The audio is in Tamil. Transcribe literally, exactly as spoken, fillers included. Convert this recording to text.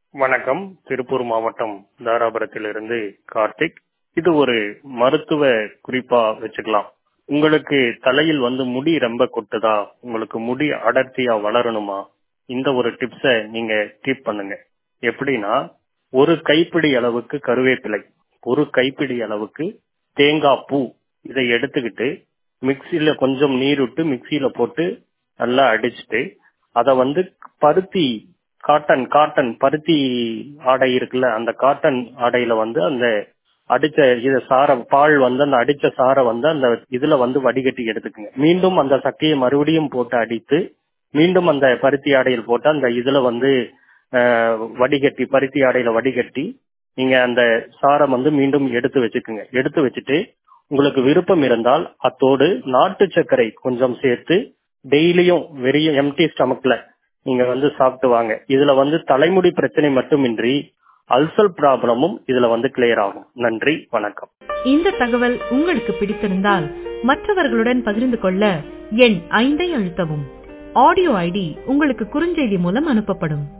வணக்கம். திருப்பூர் மாவட்டம் தாராபுரத்திலிருந்து கார்த்திக். இது ஒரு மருத்துவ குறிப்பா வச்சுக்கலாம். உங்களுக்கு தலையில் வந்து முடி ரொம்ப கொட்டுதா, உங்களுக்கு முடி அடர்த்தியா வளரணுமா, இந்த ஒரு டிப்ஸை நீங்க கீப் பண்ணுங்க. எப்படின்னா, ஒரு கைப்பிடி அளவுக்கு கருவேப்பிலை, ஒரு கைப்பிடி அளவுக்கு தேங்காய் பூ, இதை எடுத்துக்கிட்டு மிக்சியில கொஞ்சம் நீர் விட்டு மிக்சியில போட்டு நல்லா அடிச்சுட்டு, அதை வந்து பருத்தி காட்டன் காட்டன் பருத்தி ஆடை இருக்குல்ல, அந்த காட்டன் ஆடையில வந்து அந்த அடிச்ச இத சார பால் வந்து அந்த அடிச்ச சாரை வந்து அந்த இதுல வந்து வடிகட்டி எடுத்துக்குங்க. மீண்டும் அந்த சக்கையை மறுபடியும் போட்டு அடித்து மீண்டும் அந்த பருத்தி ஆடையில் போட்டு அந்த இதுல வந்து வடிகட்டி பருத்தி ஆடையில வடிகட்டி நீங்க அந்த சாரை வந்து மீண்டும் எடுத்து வச்சுக்குங்க. எடுத்து வச்சுட்டு உங்களுக்கு விருப்பம் இருந்தால் அத்தோடு நாட்டு சர்க்கரை கொஞ்சம் சேர்த்து டெய்லியும் வெறும் எம்டி ஸ்டமக்ல நீங்க வந்து சாப்பிட்டு வாங்க. இதுல வந்து தலைமுடி பிரச்சனை மட்டுமின்றி அல்சர் ப்ராப்ளமும் இதுல வந்து கிளியர் ஆகும். நன்றி, வணக்கம். இந்த தகவல் உங்களுக்கு பிடித்திருந்தால் மற்றவர்களுடன் பகிர்ந்து கொள்ள எண் ஐந்தை அழுத்தவும். ஆடியோ ஐடி உங்களுக்கு குறுஞ்செய்தி மூலம் அனுப்பப்படும்.